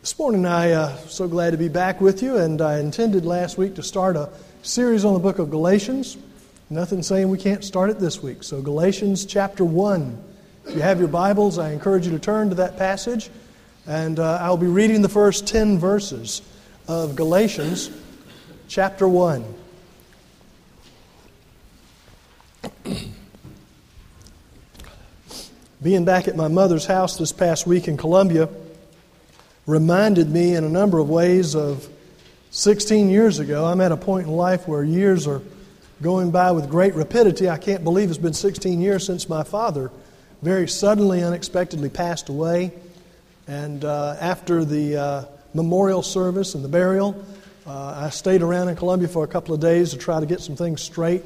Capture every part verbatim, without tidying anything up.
This morning I am uh, so glad to be back with you, and I intended last week to start a series on the book of Galatians. Nothing saying we can't start it this week. So Galatians chapter one. If you have your Bibles, I encourage you to turn to that passage, and uh, I'll be reading the first ten verses of Galatians chapter one. Being back at my mother's house this past week in Columbia reminded me in a number of ways of sixteen years ago. I'm at a point in life where years are going by with great rapidity. I can't believe it's been sixteen years since my father very suddenly, unexpectedly passed away. And uh, after the uh, memorial service and the burial, uh, I stayed around in Columbia for a couple of days to try to get some things straight,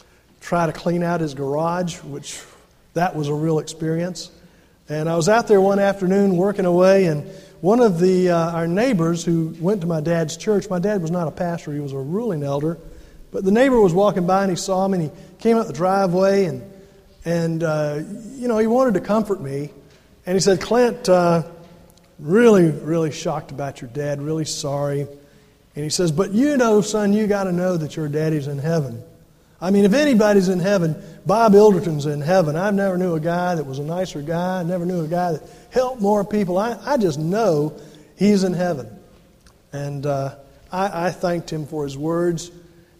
try to clean out his garage, which that was a real experience. And I was out there one afternoon working away, and one of the uh, our neighbors who went to my dad's church, my dad was not a pastor, he was a ruling elder, but the neighbor was walking by and he saw me and he came up the driveway and, and uh, you know, he wanted to comfort me. And he said, Clint, uh, really, really shocked about your dad, really sorry. And he says, but you know, son, you got to know that your daddy's in heaven. I mean, if anybody's in heaven, Bob Ilderton's in heaven. I never knew a guy that was a nicer guy. I never knew a guy that helped more people. I, I just know he's in heaven. And uh, I, I thanked him for his words.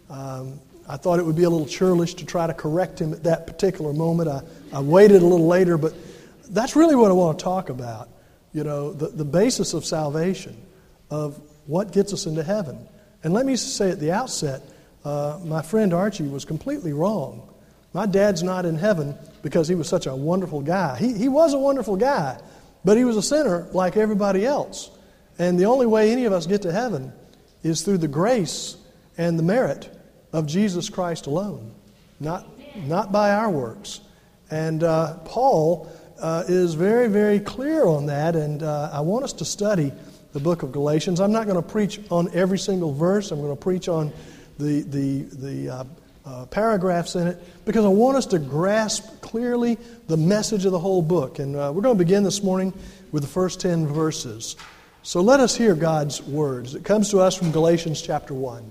Um, I thought it would be a little churlish to try to correct him at that particular moment. I, I waited a little later, but that's really what I want to talk about. You know, the, the basis of salvation, of what gets us into heaven. And let me say at the outset, Uh, my friend Archie was completely wrong. My dad's not in heaven because he was such a wonderful guy. He, he was a wonderful guy, but he was a sinner like everybody else. And the only way any of us get to heaven is through the grace and the merit of Jesus Christ alone, not, not by our works. And uh, Paul uh, is very, very clear on that, and uh, I want us to study the book of Galatians. I'm not going to preach on every single verse. I'm going to preach on the the the uh, uh, paragraphs in it, because I want us to grasp clearly the message of the whole book. And uh, we're going to begin this morning with the first ten verses. So let us hear God's words. It comes to us from Galatians chapter one.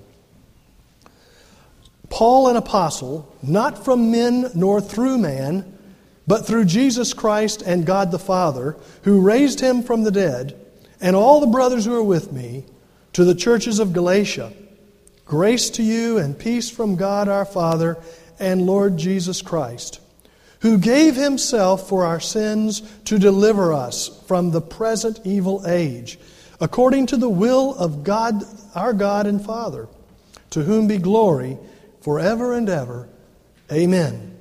Paul, an apostle, not from men nor through man, but through Jesus Christ and God the Father, who raised him from the dead, and all the brothers who are with me, to the churches of Galatia. Grace to you and peace from God our Father and Lord Jesus Christ, who gave himself for our sins to deliver us from the present evil age, according to the will of God, our God and Father, to whom be glory forever and ever. Amen.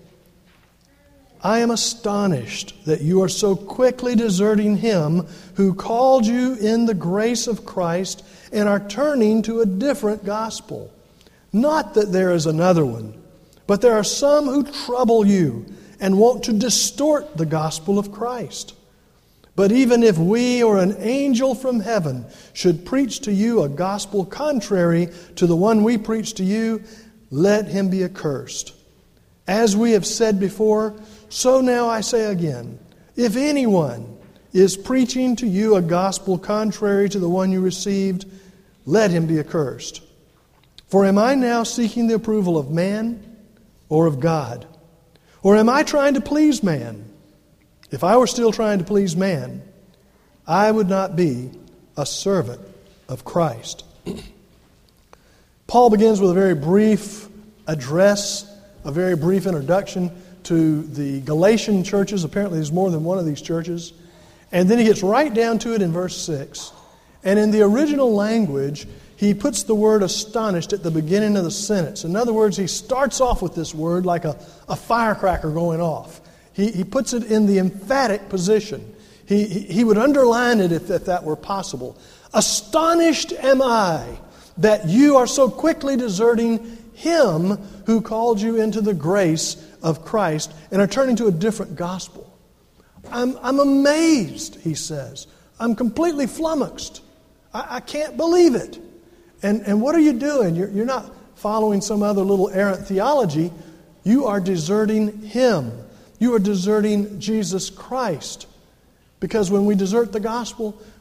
I am astonished that you are so quickly deserting him who called you in the grace of Christ and are turning to a different gospel. Not that there is another one, but there are some who trouble you and want to distort the gospel of Christ. But even if we or an angel from heaven should preach to you a gospel contrary to the one we preach to you, let him be accursed. As we have said before, so now I say again, if anyone is preaching to you a gospel contrary to the one you received, let him be accursed. For am I now seeking the approval of man or of God? Or am I trying to please man? If I were still trying to please man, I would not be a servant of Christ. Paul begins with a very brief address, a very brief introduction to the Galatian churches. Apparently there's more than one of these churches. And then he gets right down to it in verse six. And in the original language, he puts the word astonished at the beginning of the sentence. In other words, he starts off with this word like a, a firecracker going off. He, he puts it in the emphatic position. He, he, he would underline it if, if that were possible. Astonished am I that you are so quickly deserting him who called you into the grace of Christ and are turning to a different gospel. I'm, I'm amazed, he says. I'm completely flummoxed. I, I can't believe it. And, and what are you doing? You're, you're not following some other little errant theology. You are deserting him. You are deserting Jesus Christ. Because when we desert the gospel,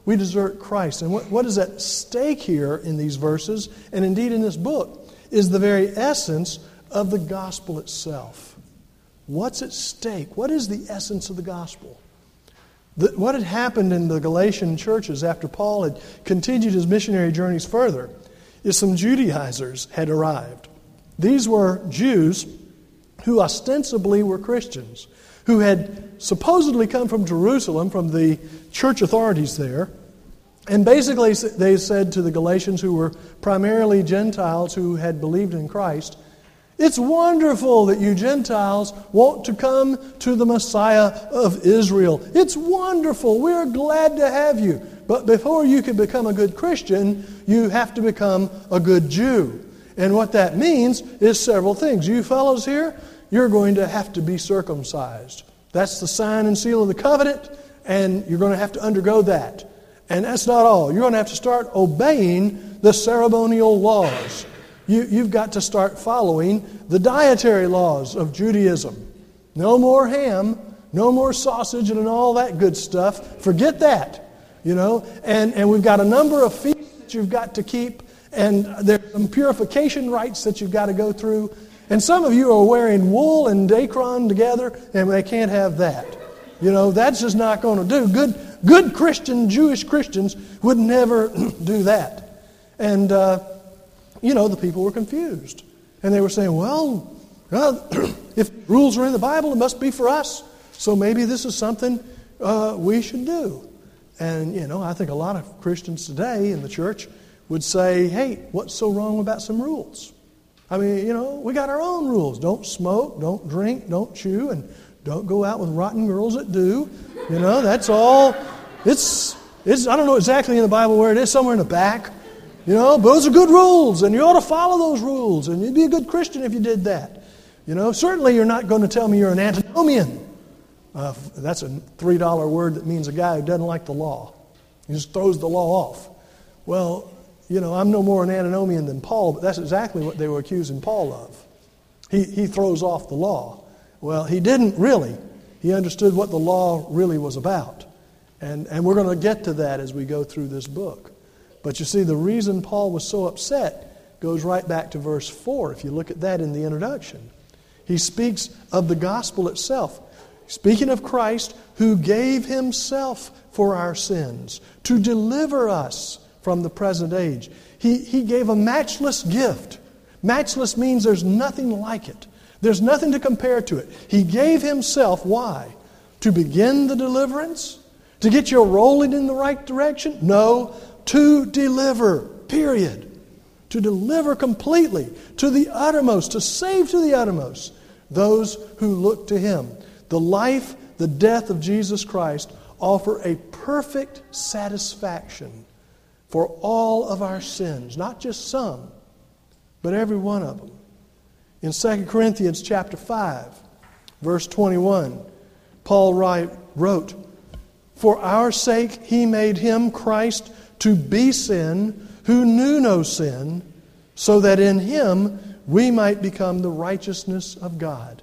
We desert Christ. And what, what is at stake here in these verses, and indeed in this book, is the very essence of the gospel itself. What's at stake? What is the essence of the gospel? The, what had happened in the Galatian churches after Paul had continued his missionary journeys further is some Judaizers had arrived. These were Jews who ostensibly were Christians, who had supposedly come from Jerusalem, from the church authorities there. And basically they said to the Galatians, who were primarily Gentiles who had believed in Christ, it's wonderful that you Gentiles want to come to the Messiah of Israel. It's wonderful. We're glad to have you. But before you can become a good Christian, you have to become a good Jew. And what that means is several things. You fellows here, you're going to have to be circumcised. That's the sign and seal of the covenant, and you're going to have to undergo that. And that's not all. You're going to have to start obeying the ceremonial laws. You, you've got to start following the dietary laws of Judaism. No more ham, no more sausage and all that good stuff. Forget that, you know. And, and we've got a number of feasts that you've got to keep, and there's some purification rites that you've got to go through. And some of you are wearing wool and dacron together, and they can't have that. You know, that's just not going to do. Good, good Christian, Jewish Christians would never do that. And, uh, you know, the people were confused. And they were saying, well, uh, if rules are in the Bible, it must be for us. So maybe this is something uh, we should do. And, you know, I think a lot of Christians today in the church would say, hey, what's so wrong about some rules? I mean, you know, we got our own rules. Don't smoke, don't drink, don't chew, and don't go out with rotten girls that do. You know, that's all. It's, it's I don't know exactly in the Bible where it is, somewhere in the back. You know, but those are good rules, and you ought to follow those rules, and you'd be a good Christian if you did that. You know, certainly you're not going to tell me you're an antinomian. Uh, that's a three dollar word that means a guy who doesn't like the law. He just throws the law off. Well, you know, I'm no more an antinomian than Paul, but that's exactly what they were accusing Paul of. He, he throws off the law. Well, he didn't really. He understood what the law really was about. And, and we're going to get to that as we go through this book. But you see, the reason Paul was so upset goes right back to verse four, if you look at that in the introduction. He speaks of the gospel itself, speaking of Christ who gave himself for our sins to deliver us from the present age. He, he gave a matchless gift. Matchless means there's nothing like it. There's nothing to compare to it. He gave himself, why? To begin the deliverance? To get you rolling in the right direction? No, to deliver, period. To deliver completely, to the uttermost, to save to the uttermost those who look to Him. The life, the death of Jesus Christ offer a perfect satisfaction for all of our sins, not just some, but every one of them. In Second Corinthians chapter five, verse twenty-one, Paul wrote, "For our sake He made Him, Christ, to be sin, who knew no sin, so that in Him we might become the righteousness of God."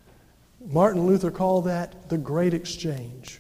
Martin Luther called that the great exchange.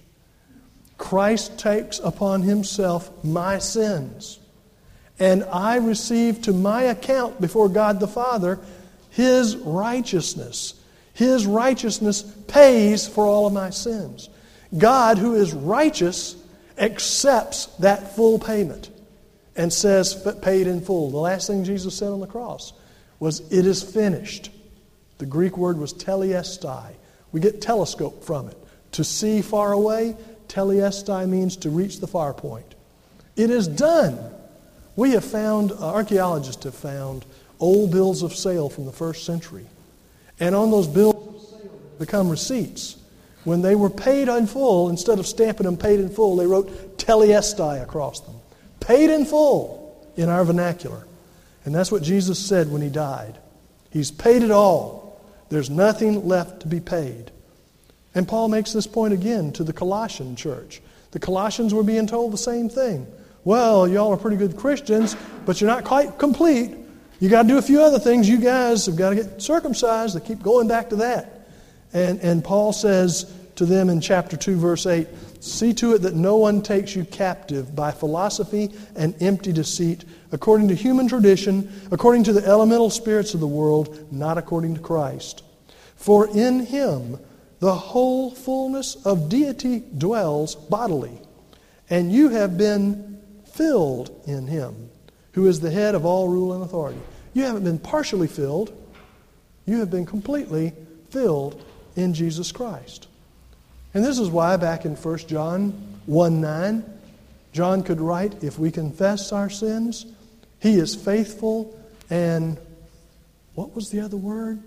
Christ takes upon Himself my sins, and I receive to my account before God the Father His righteousness. His righteousness pays for all of my sins. God, who is righteous, accepts that full payment and says, paid in full. The last thing Jesus said on the cross was, "It is finished." The Greek word was telestai. We get telescope from it. To see far away, telestai means to reach the far point. It is done. We have found, uh, archaeologists have found old bills of sale from the first century. And on those bills of sale become receipts. When they were paid in full, instead of stamping them paid in full, they wrote telestai across them. Paid in full in our vernacular. And that's what Jesus said when He died. He's paid it all. There's nothing left to be paid. And Paul makes this point again to the Colossian church. The Colossians were being told the same thing. Well, y'all are pretty good Christians, but you're not quite complete. You got to do a few other things. You guys have got to get circumcised. They keep going back to that. And, and Paul says to them in chapter two, verse eight, See to it that no one takes you captive by philosophy and empty deceit, according to human tradition, according to the elemental spirits of the world, not according to Christ. For in Him the whole fullness of deity dwells bodily, and you have been filled in Him, who is the head of all rule and authority. You haven't been partially filled. You have been completely filled in Jesus Christ. And this is why back in First John one nine, John could write, if we confess our sins, He is faithful and, what was the other word?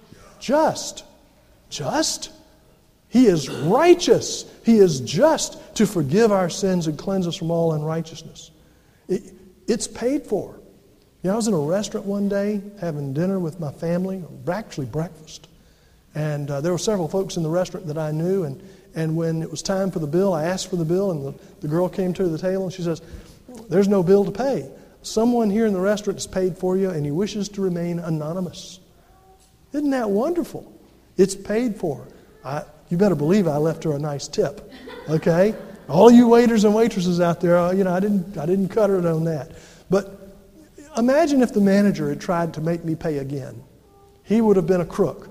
Just. Just? He is righteous. He is just to forgive our sins and cleanse us from all unrighteousness. It, it's paid for. You know, I was in a restaurant one day having dinner with my family, actually breakfast. And uh, there were several folks in the restaurant that I knew, and, and when it was time for the bill, I asked for the bill, and the, the girl came to the table, and she says, there's no bill to pay. Someone here in the restaurant has paid for you, and he wishes to remain anonymous. Isn't that wonderful? It's paid for. I, you better believe I left her a nice tip, okay? All you waiters and waitresses out there, uh, you know, I didn't, I didn't cut her on that. But imagine if the manager had tried to make me pay again. He would have been a crook.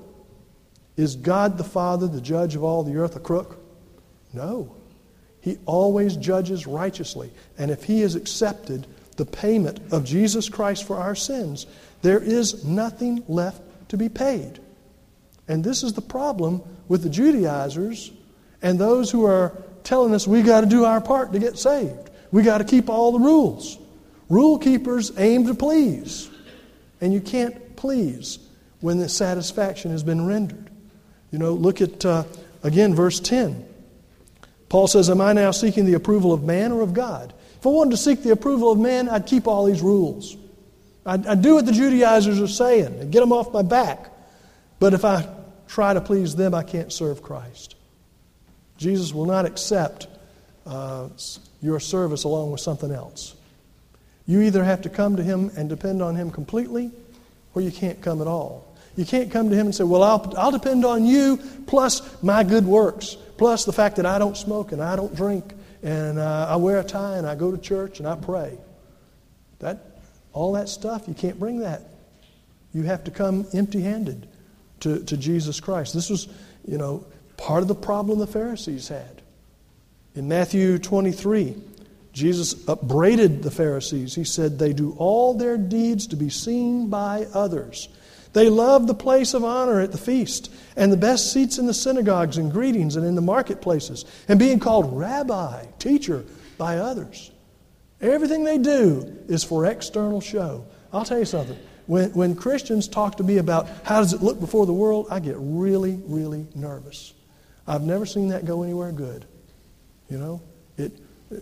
Is God the Father, the judge of all the earth, a crook? No. He always judges righteously. And if He has accepted the payment of Jesus Christ for our sins, there is nothing left to be paid. And this is the problem with the Judaizers and those who are telling us we got to do our part to get saved. We got to keep all the rules. Rule keepers aim to please. And you can't please when the satisfaction has been rendered. You know, look at, uh, again, verse ten. Paul says, am I now seeking the approval of man or of God? If I wanted to seek the approval of man, I'd keep all these rules. I'd, I'd do what the Judaizers are saying and get them off my back. But if I try to please them, I can't serve Christ. Jesus will not accept uh, your service along with something else. You either have to come to Him and depend on Him completely, or you can't come at all. You can't come to Him and say, well, I'll, I'll depend on you plus my good works, plus the fact that I don't smoke and I don't drink and uh, I wear a tie and I go to church and I pray. That, all that stuff, you can't bring that. You have to come empty-handed to, to Jesus Christ. This was, you know, part of the problem the Pharisees had. In Matthew twenty-three, Jesus upbraided the Pharisees. He said, they do all their deeds to be seen by others. They love the place of honor at the feast and the best seats in the synagogues and greetings and in the marketplaces and being called rabbi, teacher, by others. Everything they do is for external show. I'll tell you something. When, when Christians talk to me about how does it look before the world, I get really, really nervous. I've never seen that go anywhere good. You know, it.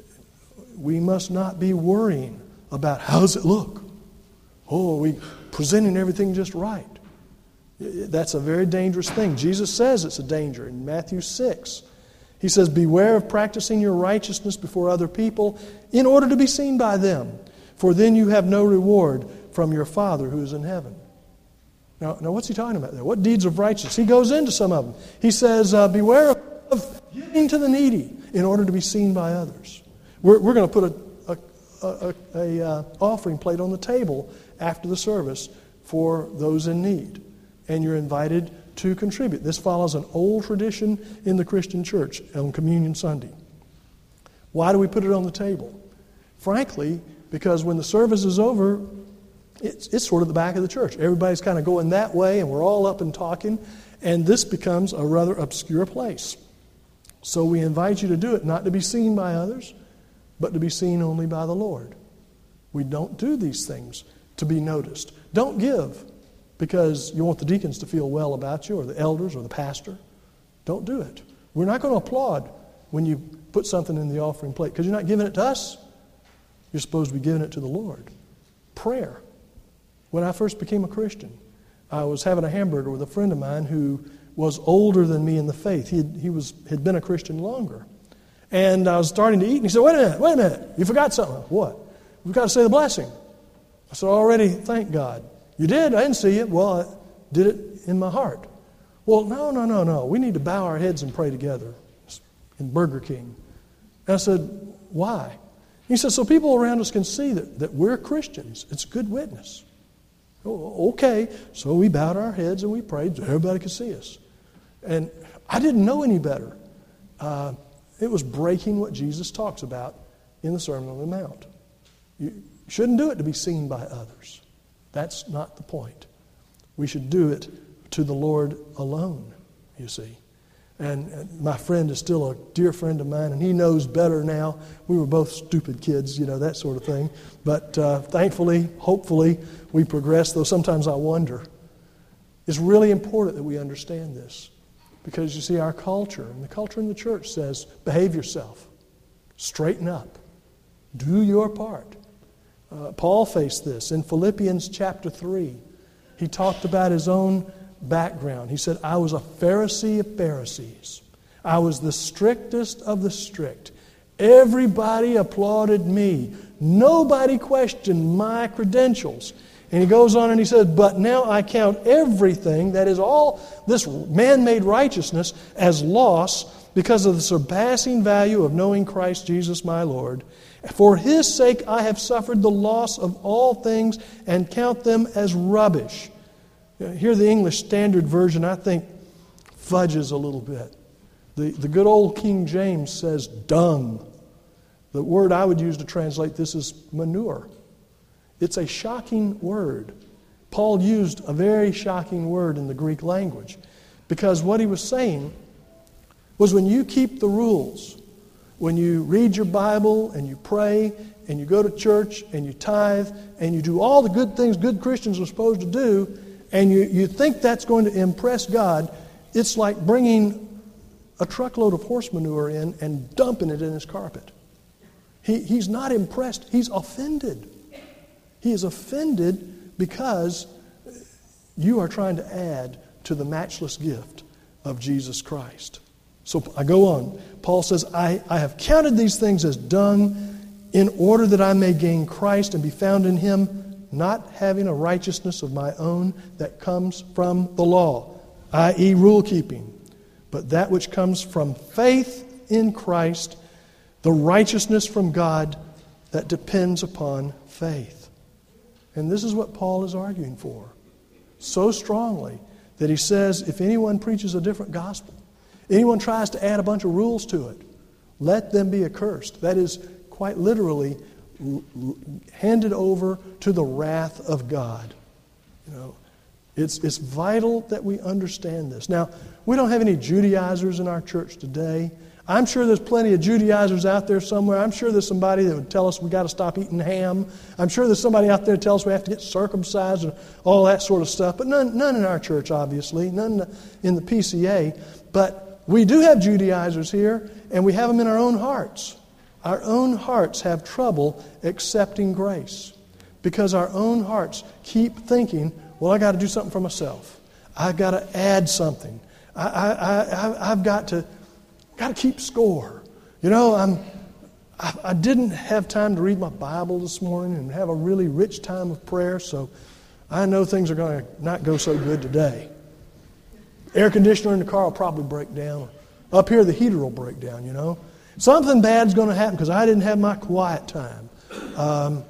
We must not be worrying about how does it look. Oh, are we presenting everything just right? That's a very dangerous thing. Jesus says it's a danger in Matthew six. He says, beware of practicing your righteousness before other people in order to be seen by them, for then you have no reward from your Father who is in heaven. Now, now what's he talking about there? What deeds of righteousness? He goes into some of them. He says, uh, beware of giving to the needy in order to be seen by others. We're, we're going to put a, a, a, a uh, offering plate on the table after the service for those in need. And you're invited to contribute. This follows an old tradition in the Christian church on Communion Sunday. Why do we put it on the table? Frankly, because when the service is over, it's, it's sort of the back of the church. Everybody's kind of going that way, and we're all up and talking, and this becomes a rather obscure place. So we invite you to do it, not to be seen by others, but to be seen only by the Lord. We don't do these things to be noticed. Don't give because you want the deacons to feel well about you or the elders or the pastor. Don't do it. We're not going to applaud when you put something in the offering plate because you're not giving it to us. You're supposed to be giving it to the Lord. Prayer. When I first became a Christian, I was having a hamburger with a friend of mine who was older than me in the faith. He had, he was had been a Christian longer. And I was starting to eat, and he said, wait a minute, wait a minute. You forgot something. What? We've got to say the blessing. I said, already, thank God. You did? I didn't see it. Well, I did it in my heart. Well, no, no, no, no. We need to bow our heads and pray together in Burger King. And I said, why? He said, so people around us can see that, that we're Christians. It's a good witness. Oh, okay, so we bowed our heads and we prayed so everybody could see us. And I didn't know any better. Uh, it was breaking what Jesus talks about in the Sermon on the Mount. You shouldn't do it to be seen by others. That's not the point. We should do it to the Lord alone, you see. And, and my friend is still a dear friend of mine, and he knows better now. We were both stupid kids, you know, that sort of thing. But uh, thankfully, hopefully, we progress, though sometimes I wonder. It's really important that we understand this. Because you see, our culture, and the culture in the church says, behave yourself. Straighten up. Do your part. Uh, Paul faced this in Philippians chapter three. He talked about his own background. He said, I was a Pharisee of Pharisees. I was the strictest of the strict. Everybody applauded me. Nobody questioned my credentials. And he goes on and he says, but now I count everything, that is all this man-made righteousness, as loss because of the surpassing value of knowing Christ Jesus my Lord. For His sake I have suffered the loss of all things and count them as rubbish. Here the English Standard Version, I think, fudges a little bit. The, the good old King James says dung. The word I would use to translate this is manure. It's a shocking word. Paul used a very shocking word in the Greek language because what he was saying was when you keep the rules, when you read your Bible and you pray and you go to church and you tithe and you do all the good things good Christians are supposed to do, and you, you think that's going to impress God, it's like bringing a truckload of horse manure in and dumping it in his carpet. He, he's not impressed. He's offended. He is offended because you are trying to add to the matchless gift of Jesus Christ. So I go on. Paul says, I, I have counted these things as dung in order that I may gain Christ and be found in Him, not having a righteousness of my own that comes from the law, that is rule keeping, but that which comes from faith in Christ, the righteousness from God that depends upon faith. And this is what Paul is arguing for so strongly that he says, if anyone preaches a different gospel, anyone tries to add a bunch of rules to it, let them be accursed. That is quite literally handed over to the wrath of God. You know, it's, it's vital that we understand this. Now, we don't have any Judaizers in our church today. I'm sure there's plenty of Judaizers out there somewhere. I'm sure there's somebody that would tell us we got to stop eating ham. I'm sure there's somebody out there that tells us we have to get circumcised and all that sort of stuff. But none, none in our church, obviously. None in the P C A. But we do have Judaizers here, and we have them in our own hearts. Our own hearts have trouble accepting grace because our own hearts keep thinking, well, I got to do something for myself. I've got to add something. I, I, I, I've got to... Got to keep score. You know, I'm, I, I didn't have time to read my Bible this morning and have a really rich time of prayer, so I know things are going to not go so good today. Air conditioner in the car will probably break down. Up here, the heater will break down, you know. Something bad's going to happen because I didn't have my quiet time. Um,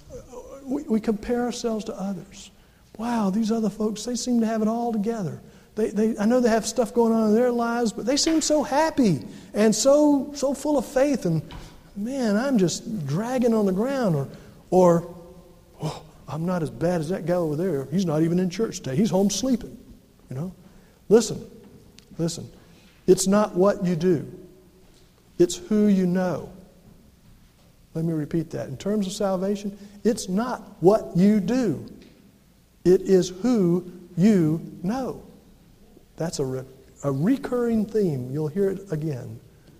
we, we compare ourselves to others. Wow, these other folks, they seem to have it all together. They, they, I know they have stuff going on in their lives, but they seem so happy and so so full of faith. And man, I'm just dragging on the ground. Or, or oh, I'm not as bad as that guy over there. He's not even in church today. He's home sleeping. You know, listen, listen. It's not what you do. It's who you know. Let me repeat that. In terms of salvation, it's not what you do. It is who you know. That's a, re- a recurring theme. You'll hear it again.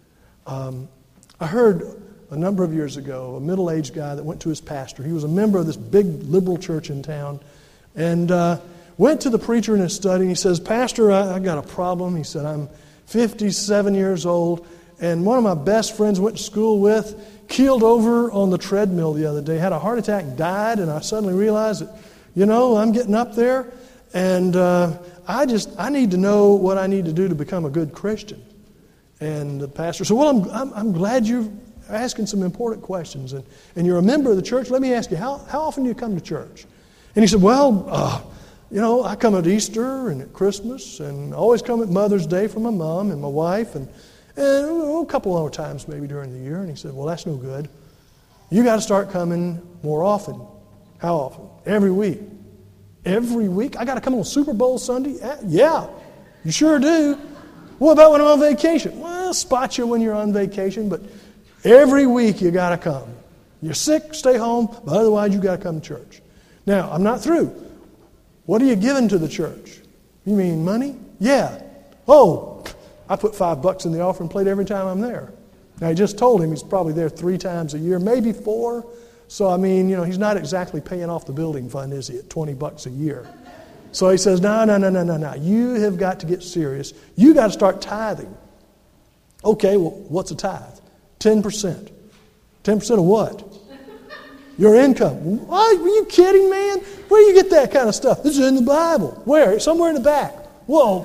Um, I heard a number of years ago a middle-aged guy that went to his pastor. He was a member of this big liberal church in town and uh, went to the preacher in his study. And he says, Pastor, I, I got a problem. He said, I'm fifty-seven years old, and one of my best friends I went to school with keeled over on the treadmill the other day, had a heart attack, died, and I suddenly realized that, you know, I'm getting up there, and uh, I just, I need to know what I need to do to become a good Christian. And the pastor said, well, I'm, I'm, I'm glad you're asking some important questions. And, and you're a member of the church. Let me ask you, how, how often do you come to church? And he said, well, uh, you know, I come at Easter and at Christmas, and I always come at Mother's Day for my mom and my wife, and, and oh, a couple other times maybe during the year. And he said, well, that's no good. You got to start coming more often. How often? Every week. Every week? I got to come on Super Bowl Sunday? Yeah, you sure do. What about when I'm on vacation? Well, I'll spot you when you're on vacation, but every week you got to come. You're sick, stay home, but otherwise you got to come to church. Now, I'm not through. What are you giving to the church? You mean money? Yeah. Oh, I put five bucks in the offering plate every time I'm there. Now, I just told him he's probably there three times a year, maybe four. So, I mean, you know, he's not exactly paying off the building fund, is he, at twenty bucks a year? So he says, no, no, no, no, no, no. You have got to get serious. You got to start tithing. Okay, well, what's a tithe? ten percent. ten percent of what? Your income. What? Are you kidding, man? Where do you get that kind of stuff? This is in the Bible. Where? Somewhere in the back. Whoa.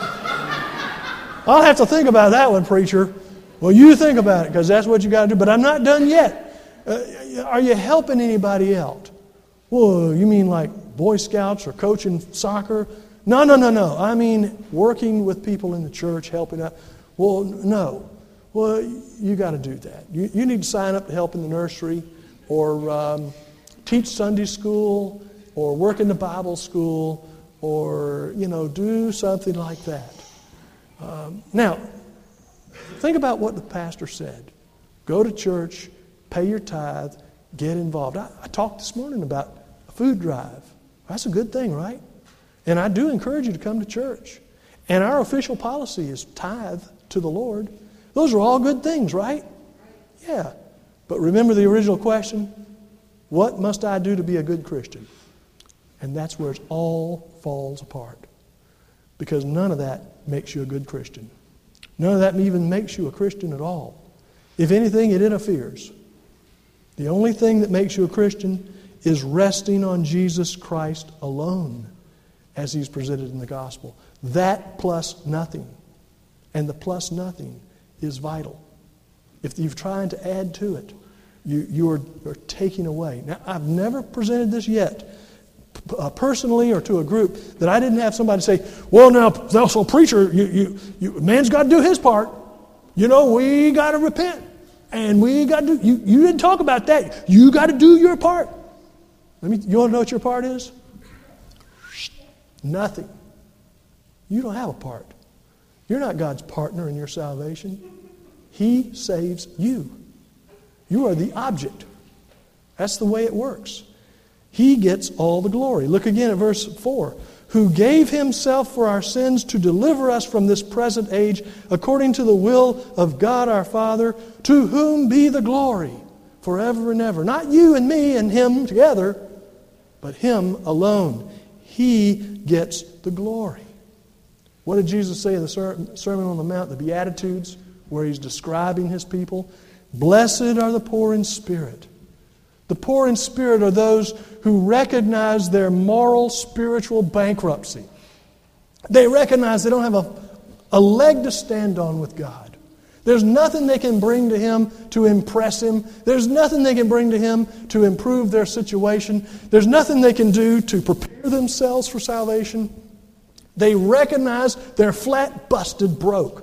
I'll have to think about that one, preacher. Well, you think about it, because that's what you got to do. But I'm not done yet. Uh, are you helping anybody out? Well, you mean like Boy Scouts or coaching soccer? No, no, no, no. I mean working with people in the church, helping out. Well, no. Well, you got to do that. You, you need to sign up to help in the nursery, or um, teach Sunday school, or work in the Bible school, or, you know, do something like that. Um, now, think about what the pastor said. Go to church, pay your tithe, get involved. I, I talked this morning about a food drive. That's a good thing, right? And I do encourage you to come to church. And our official policy is tithe to the Lord. Those are all good things, right? Yeah. But remember the original question? What must I do to be a good Christian? And that's where it all falls apart. Because none of that makes you a good Christian. None of that even makes you a Christian at all. If anything, it interferes. The only thing that makes you a Christian is resting on Jesus Christ alone as He's presented in the gospel. That plus nothing. And the plus nothing is vital. If you're trying to add to it, you, you are, are taking away. Now, I've never presented this yet, uh, personally or to a group, that I didn't have somebody say, well, now, so preacher, you, you, you, man's got to do his part. You know, we got to repent. And we got to do, you, you didn't talk about that. You got to do your part. Let me, you want to know what your part is? Nothing. You don't have a part. You're not God's partner in your salvation. He saves you. You are the object. That's the way it works. He gets all the glory. Look again at verse four. Who gave Himself for our sins to deliver us from this present age, according to the will of God our Father, to whom be the glory forever and ever. Not you and me and Him together, but Him alone. He gets the glory. What did Jesus say in the Sermon on the Mount, the Beatitudes, where He's describing His people? Blessed are the poor in spirit. The poor in spirit are those who recognize their moral, spiritual bankruptcy. They recognize they don't have a, a leg to stand on with God. There's nothing they can bring to Him to impress Him. There's nothing they can bring to Him to improve their situation. There's nothing they can do to prepare themselves for salvation. They recognize they're flat, busted, broke.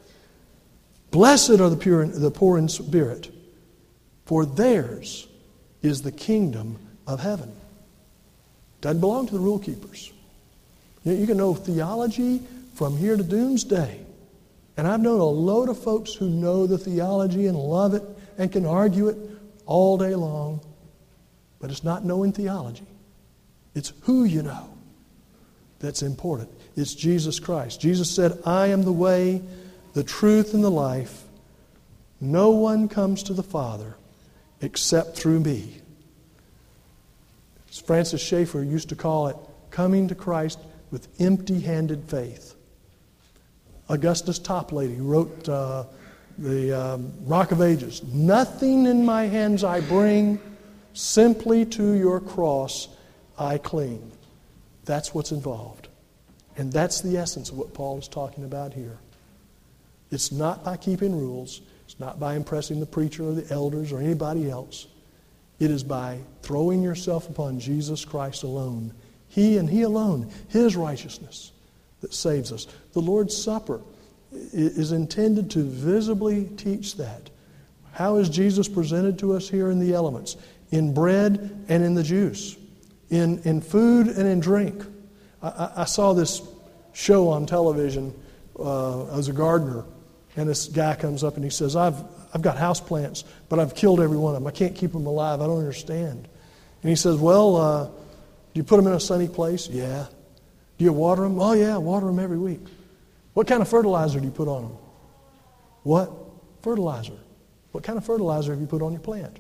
Blessed are the pure, the poor in spirit, for theirs is the kingdom of heaven. Doesn't belong to the rule keepers. You, you can know theology from here to doomsday. And I've known a load of folks who know the theology and love it and can argue it all day long. But it's not knowing theology. It's who you know that's important. It's Jesus Christ. Jesus said, I am the way, the truth, and the life. No one comes to the Father except through me. As Francis Schaeffer used to call it, coming to Christ with empty-handed faith. Augustus Toplady wrote uh, the um, Rock of Ages. Nothing in my hands I bring, simply to your cross I cling. That's what's involved. And that's the essence of what Paul is talking about here. It's not by keeping rules. It's not by impressing the preacher or the elders or anybody else. It is by throwing yourself upon Jesus Christ alone. He and He alone, His righteousness, that saves us. The Lord's Supper is intended to visibly teach that. How is Jesus presented to us here in the elements? In bread and in the juice. In, in food and in drink. I, I saw this show on television uh, as a gardener, and this guy comes up and he says, I've, I've got houseplants, but I've killed every one of them. I can't keep them alive. I don't understand. And he says, well, uh, do you put them in a sunny place? Yeah. Do you water them? Oh, yeah, water them every week. What kind of fertilizer do you put on them? What? Fertilizer. What kind of fertilizer have you put on your plant?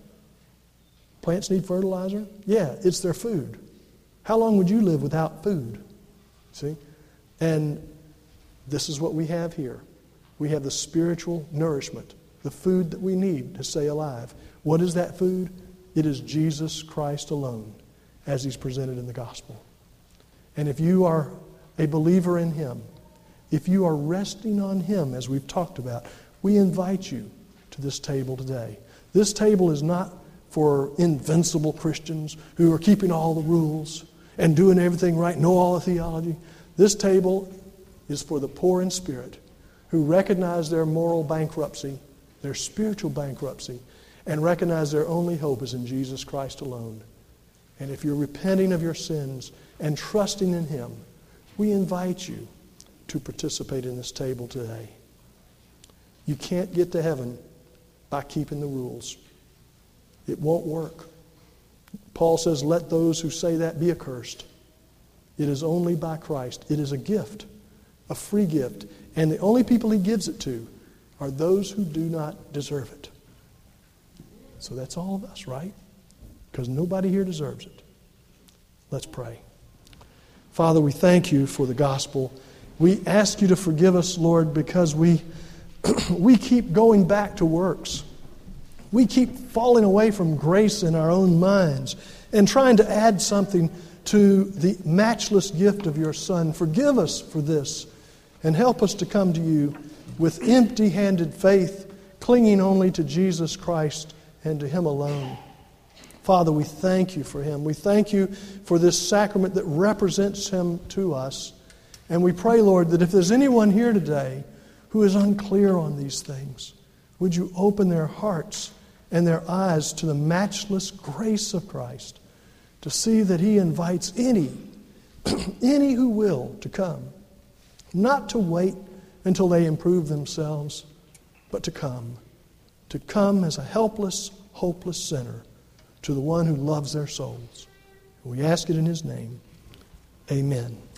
Plants need fertilizer? Yeah, it's their food. How long would you live without food? See? And this is what we have here. We have the spiritual nourishment, the food that we need to stay alive. What is that food? It is Jesus Christ alone, as He's presented in the gospel. And if you are a believer in Him, if you are resting on Him, as we've talked about, we invite you to this table today. This table is not for invincible Christians who are keeping all the rules and doing everything right, know all the theology. This table is for the poor in spirit who recognize their moral bankruptcy, their spiritual bankruptcy, and recognize their only hope is in Jesus Christ alone. And if you're repenting of your sins and trusting in Him, we invite you to participate in this table today. You can't get to heaven by keeping the rules. It won't work. Paul says, let those who say that be accursed. It is only by Christ. It is a gift, a free gift. And the only people He gives it to are those who do not deserve it. So that's all of us, right? Because nobody here deserves it. Let's pray. Father, we thank You for the gospel. We ask You to forgive us, Lord, because we we keep going back to works. We keep falling away from grace in our own minds and trying to add something to the matchless gift of Your Son. Forgive us for this and help us to come to You with empty-handed faith, clinging only to Jesus Christ and to Him alone. Father, we thank You for Him. We thank You for this sacrament that represents Him to us. And we pray, Lord, that if there's anyone here today who is unclear on these things, would You open their hearts and their eyes to the matchless grace of Christ, to see that He invites any, any who will to come, not to wait until they improve themselves, but to come, to come as a helpless, hopeless sinner to the One who loves their souls. We ask it in His name. Amen.